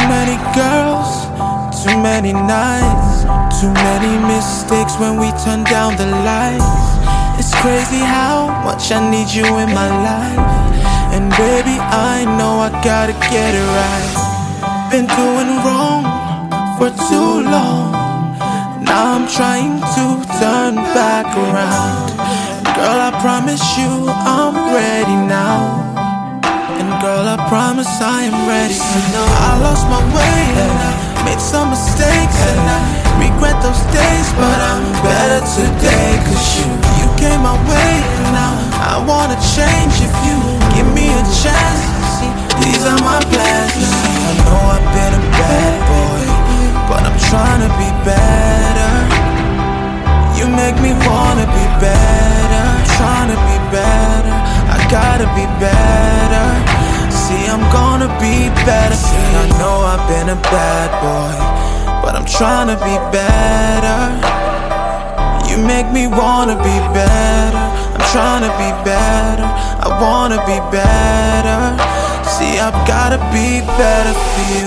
many girls, too many nights, too many mistakes when we turn down the lights. It's crazy how much I need you in my life. And baby, I know I gotta get it right. Been doing wrong for too long. Now I'm trying to turn back around. Girl, I promise you I'm ready now. And girl, I promise I am ready. I lost my way and I made some mistakes, and I regret those days, but I'm better today. Cause you came my way, and now I wanna change. If you give me a chance, see, these are my plans. I know I've been a bad boy, but I'm trying to be better. You make me wanna be better, trying to be better. I gotta be better. See, I'm gonna be better. See, I know I've been a bad boy, but I'm trying to be better. You make me wanna be better. I'm trying to be better. I wanna be better. See, I've gotta be better for you.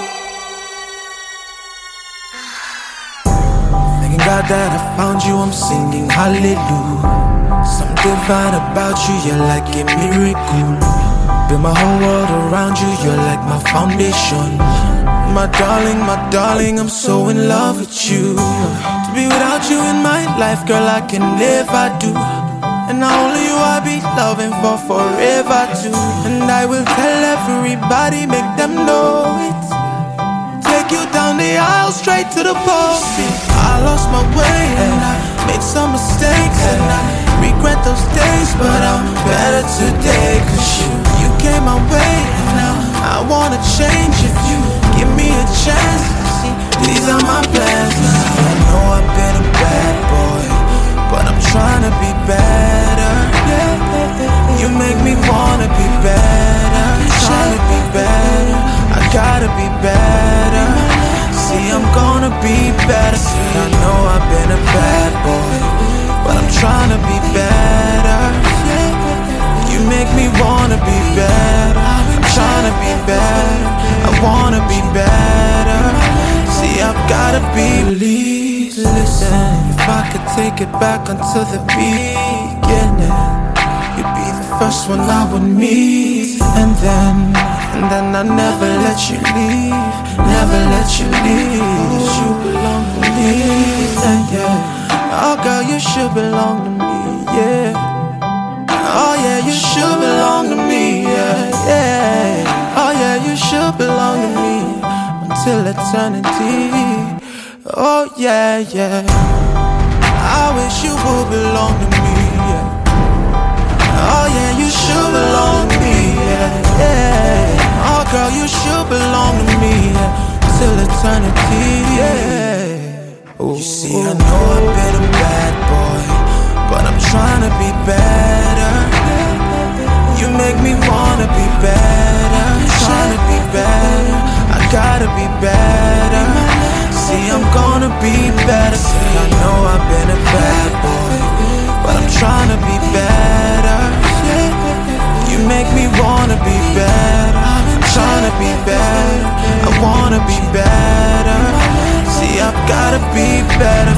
Thanking God that I found you, I'm singing hallelujah. Something divine about you, you're like a miracle. Build my whole world around you, you're like my foundation. My darling, I'm so in love with you. To be without you in my life, girl, I can never do. And not only you I be loving for forever too. And I will tell everybody, make them know it. Take you down the aisle, straight to the pole. See, I lost my way and I made some mistakes, and I regret those days, but I'm better today. Cause you came my way, and now I wanna change. If you give me a chance, see, these are my plans. I know I've been a bad boy, but I'm trying to be better. You make me wanna be better, trying to be better. I gotta be better. See, I'm gonna be better. See, I know I've been a bad boy, but I'm trying to be better. You make me wanna be better. I'm trying to be better. I wanna be better. See, I've gotta be. Please listen, if I could take it back until the beginning, you'd be the first one I would meet. And then I never let you leave, never let you leave. You belong to me, yeah. Oh girl, you should belong to me, yeah. Oh yeah, you should belong to me, yeah, yeah. Oh yeah, you should belong to me until eternity. Oh yeah, yeah. I wish you would belong to me, yeah. Oh yeah, you should belong to me, yeah, yeah. Oh girl, you should belong to me, yeah, till eternity, yeah. Ooh. You see, I know I've been a bad boy, but I'm trying to be better. You make me wanna be better, trying to be better. I gotta be better. See, I'm gonna be better. See, I know I've been a bad boy, but I'm trying to be better. You make me wanna be better. I'm trying to be better. I wanna be better. See, I've gotta be better.